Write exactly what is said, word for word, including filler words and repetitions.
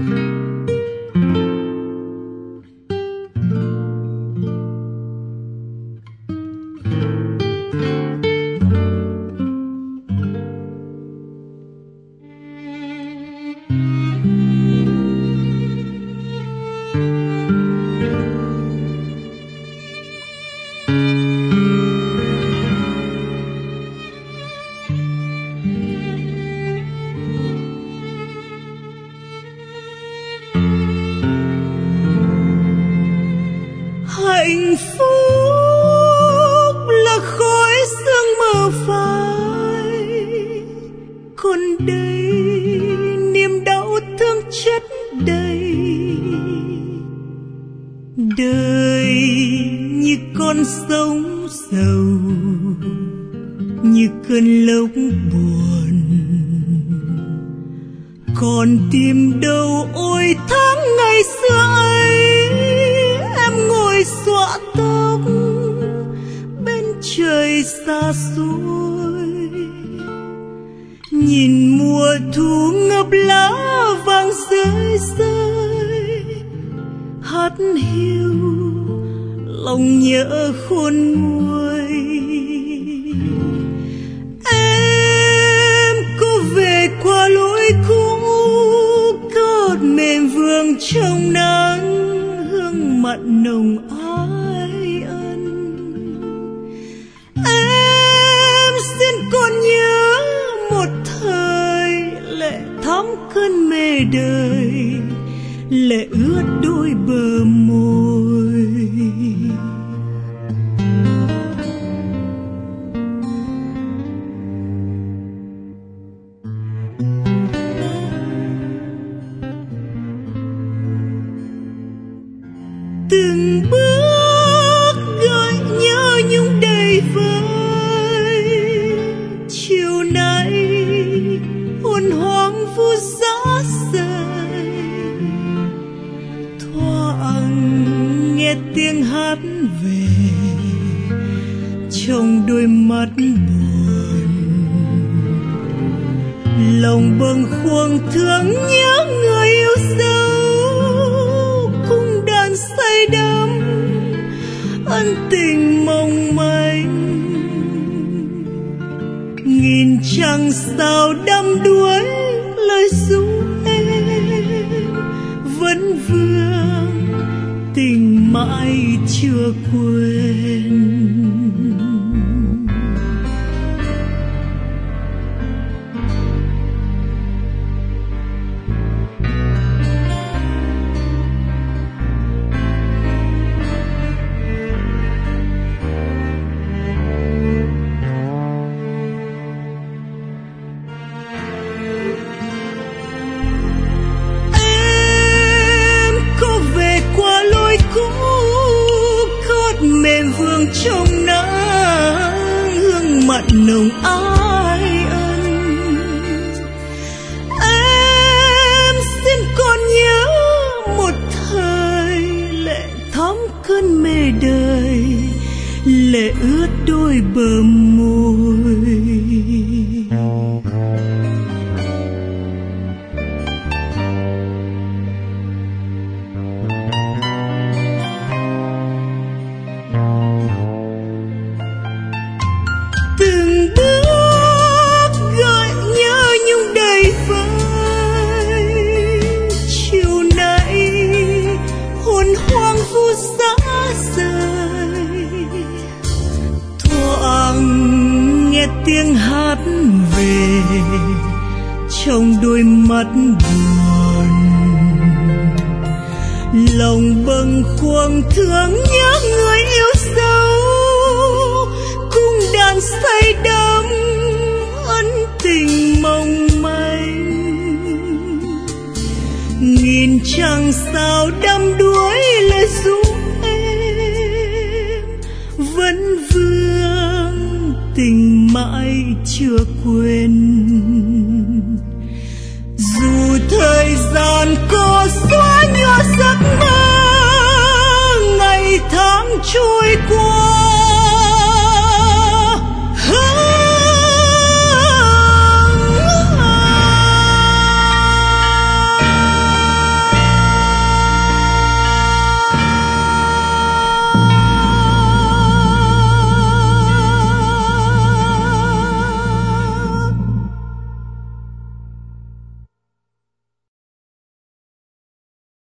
Hạnh phúc là khói sương mờ phai, còn đây niềm đau thương chất đầy. Đời như con sông sầu, như cơn lốc buồn, còn tìm đâu ôi tháng ngày xưa ấy. Em ngồi xõa tóc bên trời xa xôi, nhìn mùa thu ngập lá vàng rơi rơi, hát hiu lòng nhớ khôn nguôi. Em có về qua lối cũ, cốt mềm vương trong nắng, hương mặn nồng ái ân. Em xin còn nhớ một thời lệ thắm cơn mê đời, lệ ướt đôi bờ môi. Từng bước gợi nhớ nhung đầy vơi, chiều nay hồn hoang vu giã rời. Thoảng nghe tiếng hát về trong đôi mắt buồn, lòng bâng khuâng thương nhớ người yêu dấu. Say đắm ân tình mong manh, nghìn trăng sao đắm đuối lời ru em. Vẫn vương tình mãi chưa quên. Trong nắng hương mặn nồng ái ân. Em xin còn nhớ một thời lệ thắm cơn mê đời, lệ ướt đôi bờ môi. Tiếng hát về trong đôi mắt buồn, lòng bâng khuâng thương nhớ người yêu dấu. Cung đàn say đắm ân tình mong manh, nghìn trăng sao đắm đuối lời ru em. Vẫn vương tình mãi chưa quên. Dù thời gian có xóa nhòa giấc mơ, ngày tháng trôi qua